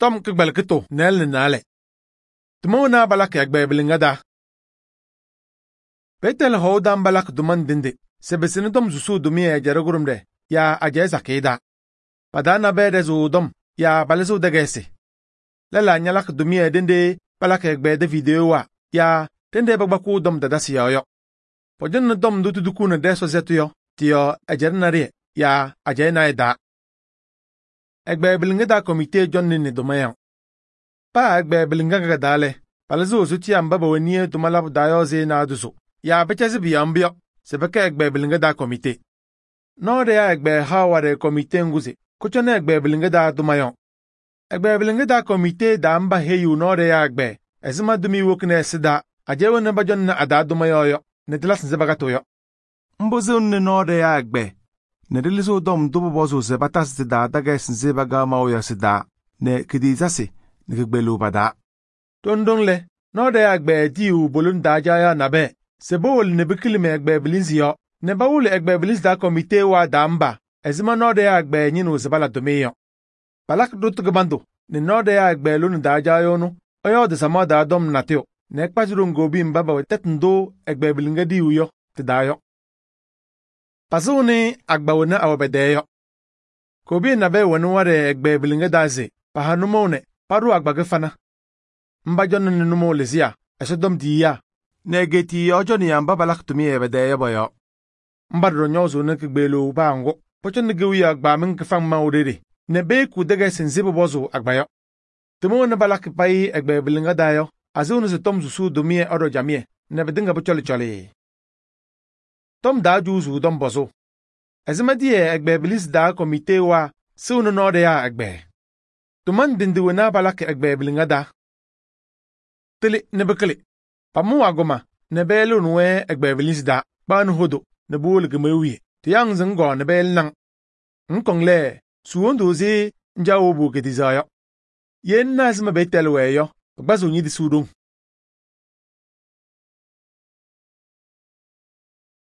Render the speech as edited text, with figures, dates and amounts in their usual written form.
Tom kigbal kito nel ni nale. Tumo na balak egbe bilingada. Betel ho dan balak duman dindi. Sebesini dom zusu dumi jaragurumde ya ajeza kida. Padana bede zu dom ya balezu degesi. Lela nyalak dumi dindi balak egbe de video wa ya tende bagbaku dom dadasi yoyo. Pojun dom dutu dukuna deso zetuyo tiyo ajernari ya ajena eda. Egbe bilingada komite jonni ni dumayan. Pa egbe bilingaga dale. Balezu zuti ambaba weniye dumalab dayoze na dusu. Ya bechezi biyambio. Sebeke egbe bilingada komite. No de ya egbe haware komite nguzi. Kuchone egbe bilingada dumayon. Egbe bilingada komite da amba heyu no de ya egbe. Ezima dumi wokne sida. Ajewe ne bajon na ada dumayoyo. Nedilas nzebagatoyo. Mboze unne no de ya egbe. Nediliso dom dubu bozo zebatas sida daga sinzebaga mawya sida. Ne kidizasi. Ne kigbelu bada. Tondongle. No de ya egbe diu bolun dajaya nabe. Sebowol ne bikilime egbe bilinzi yo. Ne bawul egbe bilinzi da komite wa damba. Ezima no de ya egbe nyinu zebala domeyo. Balak dutugbandu. Ne no de ya egbe lunu dajayo nu. Oyo de sama da dom nateo. Ne kpajuru ngobi mbaba wetetndo egbe bilingadi uyo tidayo. Pasuni agbawona awabedeyo. Kobi nabe wonu ware egbe bilingadaze. Pahanumone paru agbagefana. Mbajon numo lezia. Esodom diya. Negeti ojo ni amba balak tumi ebedeyo boyo. Mbadro nyozo nekigbelu bango. Pocho negewi agba minkifang mauriri. Nebe kudege senzibo bozo agbayo. Tumo ne balak pai egbe bilingadayo. Azunu se tom zusu dumie oro jamie. Nebe dinga bucholi choli. Tom da juzu dom bozo. Ezimedie egbe bilis da komite wa sunu no de ya egbe. Tuman dindiwe na balak egbe bilingada. Tili nebekele. Pamu agoma nebe lunwe egbe bilis da ban hodo nebul gemewi. Tiyang zingo nebe nang. Nkongle suondo zi njawo bu gedizayo. Yen nazima betelwe yo. Bazo nyi di sudong.